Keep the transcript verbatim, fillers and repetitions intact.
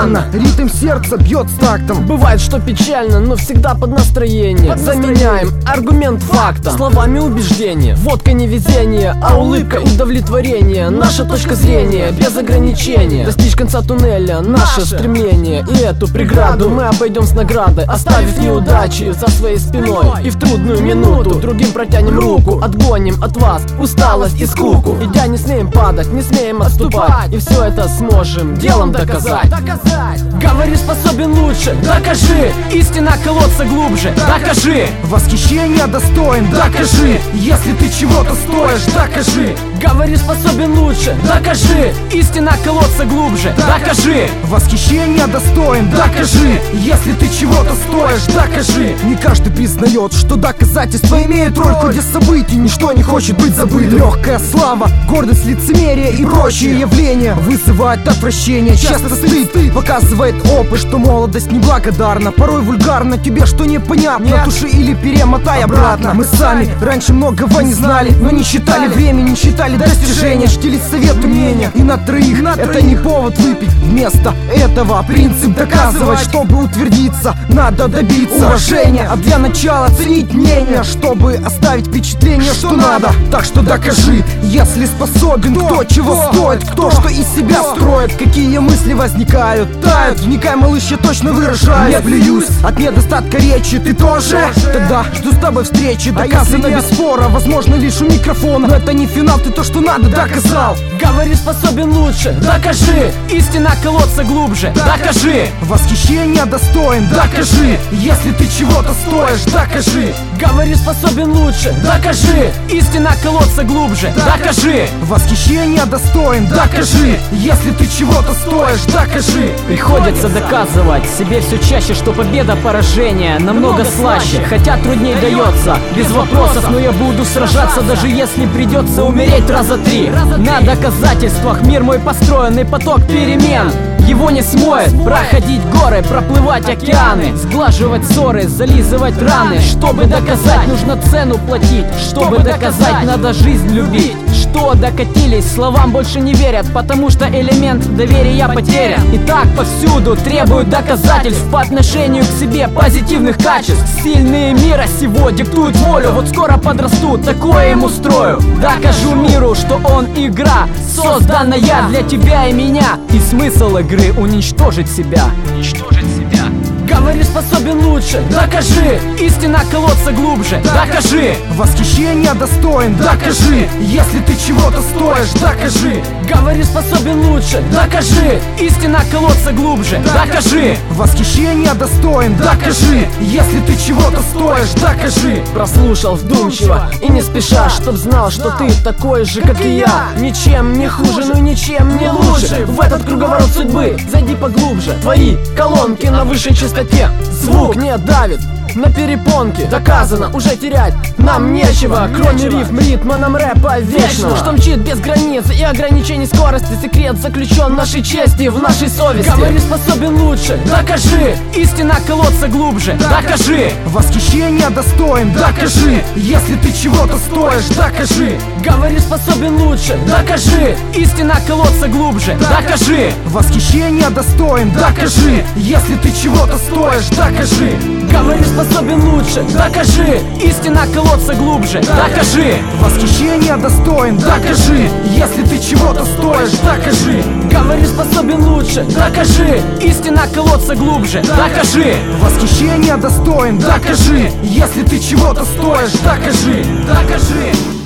странно, ритм сердца бьет с тактом. Бывает, что печально, но всегда под настроение, под настроение. Заменяем аргумент фактом, словами убеждения. Водка не везение, а улыбка удовлетворение. Наша точка зрения без ограничения. Достичь конца туннеля наше стремление. И эту преграду мы обойдем с наградой, оставив неудачи за своей спиной. И в трудную минуту другим протянем руку, отгоним от вас усталость и скуку. Идя не смеем падать, не смеем отступать, и все это сможем делом доказать. Говори, способен лучше, докажи. Истина колодца глубже, докажи. Восхищение достоин, докажи. Если ты чего-то стоишь, докажи. Говори, способен лучше, докажи. Истина колодца глубже, докажи. Восхищение достоин, докажи. Если ты чего-то стоишь, докажи. Не каждый признает, что доказательства имеют роль. В ходе событий ничто не хочет быть забытым. Легкая слава, гордость, лицемерие и прочие явления вызывают отвращение. Часто стыд показывает опыт, что молодость неблагодарна. Порой вульгарно, тебе что непонятно, туши или перемотай обратно. Мы сами раньше многого не знали, но не считали времени, не считали достижения, чтили советы, мнения. И на троих это не повод выпить. Вместо этого принцип доказывать. Чтобы утвердиться, надо добиться уважения. А для начала ценить мнение, чтобы оставить впечатление, что надо. Так что докажи, если способен, кто чего стоит, кто что из себя строит, какие мысли возникают, тают. Вникай, малыш, я точно выражаю. Я плююсь от недостатка речи, ты тоже? Тогда жду с тобой встречи, доказано без спора. Возможно лишь у микрофона, но это не финал, ты то, что надо, доказал. Говори, способен лучше, докажи. Истина колодца глубже, докажи. Восхищение достоин, докажи. Если ты чего-то стоишь, докажи. Говори, способен лучше, докажи. Истина колодца глубже, докажи. Восхищение достоин, докажи. Если ты чего-то стоишь, докажи. Приходится доказывать себе все чаще, что победа поражение намного слаще, хотя труднее дается, без вопросов. Но я буду сражаться, даже если придется умереть раза три. На доказательствах мир мой построенный поток перемен. Его не смоет проходить горы, проплывать океаны, сглаживать ссоры, зализывать раны. Чтобы доказать, нужно цену платить. Чтобы доказать, надо жизнь любить. Что докатились, словам больше не верят, потому что элемент доверия потерян. И так повсюду требуют доказательств по отношению к себе позитивных качеств. Сильные мира сего диктуют волю, вот скоро подрастут, такое им устрою. Докажу миру, что он игра, созданная для тебя и меня. И смысл игры уничтожить себя. Уничтожить себя. Говори, способен лучше, докажи. Истина колодца глубже, докажи. Восхищение достоин, докажи. Если ты чего-то стоишь, докажи. Говори, способен лучше, докажи. Истина колодца глубже, докажи. Восхищение достоин, докажи. Если ты чего-то стоишь, докажи. Прослушал вдумчиво и не спеша, чтоб знал, что ты такой же, как и я. Ничем не хуже, но ничем не лучше. В этот круговорот судьбы зайди поглубже. Твои колонки на высшей частоте. Звук не давит на перепонки. Доказано, уже терять нам нечего, кроме рифм, ритма нам рэпа вечного, что мчит без границ и ограничений скорости. Секрет заключен в нашей чести, в нашей совести. Говори, способен лучше, докажи. Истина колодца глубже, докажи. Восхищение достоин, докажи. Если ты чего-то стоишь, докажи. Говори, способен лучше, докажи. Истина колодца глубже, докажи. Восхищение достоин, докажи. Если ты чего-то стоишь, докажи. Говори, способен лучше, докажи. Истина колодца глубже, докажи. Восхищение достоин, докажи. Если ты чего-то стоишь, докажи. Говори, способен лучше, докажи. Истина колодца глубже, докажи. Восхищение достоин, докажи. Если ты чего-то стоишь, докажи. Докажи.